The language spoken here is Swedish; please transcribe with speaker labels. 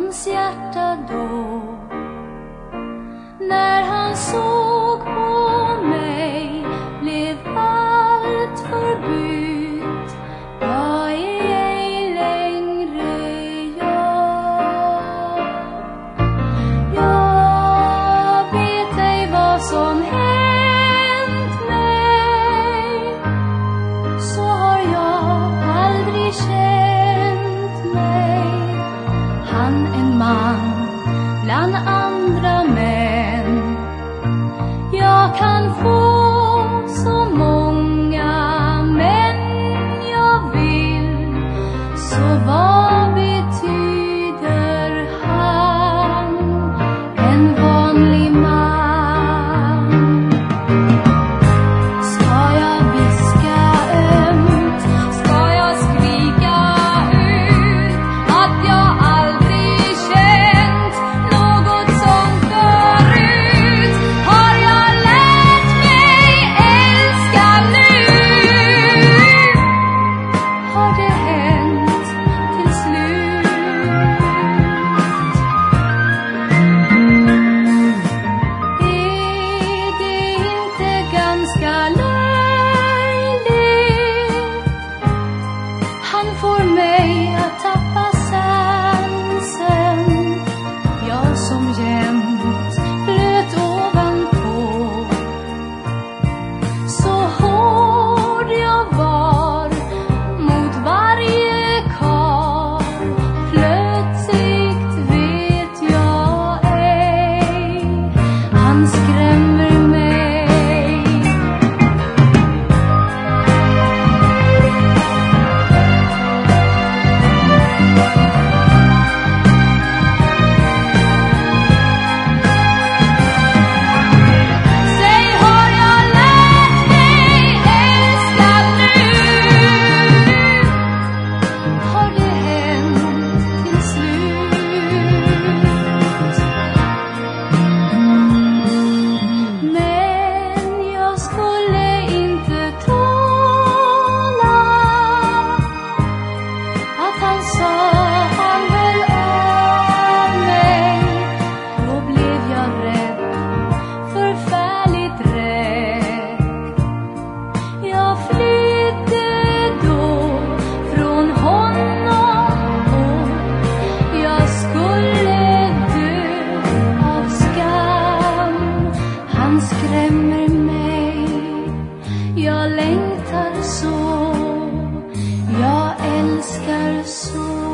Speaker 1: hans hjärta då. När han såg på mig blev allt förbytt. Jag är ej längre jag. Jag vet ej vad som hänt mig. Så har jag aldrig känt mig. Han en man bland andra män. Jag kan få så många män jag vill. Så vad betyder han? En vanlig man. Ska jag viska ömt? Ska jag skrika ut att jag aldrig känt något sånt förut? Har jag lärt mig älska nu? Har det hänt till slut? Är det inte ganska löjligt? Han får mig att tappa sansen. Jag som jämt flöt ovanpå. Så hård jag var mot varje karl. Plötsligt vet jag ej. Han skrämmer mig. Säg, har jag lärt mig älska nu? Har det hänt till slut? Men jag skulle inte tåla att han sa han höll av mig. Då blev jag rädd, förfärligt rädd. Jag flydde då från honom och jag skulle dö av skam. Han skrämmer mig. Jag längtar så. Jag älskar så.